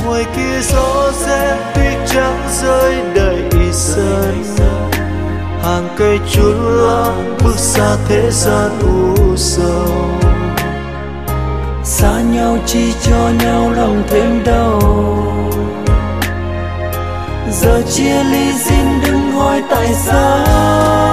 ngoài kia gió rét tuyết trắng rơi đầy sân, hàng cây chun lãng bước xa thế gian u sầu. Xa nhau chỉ cho nhau lòng thêm đau, giờ chia ly xin đừng hỏi tại sao.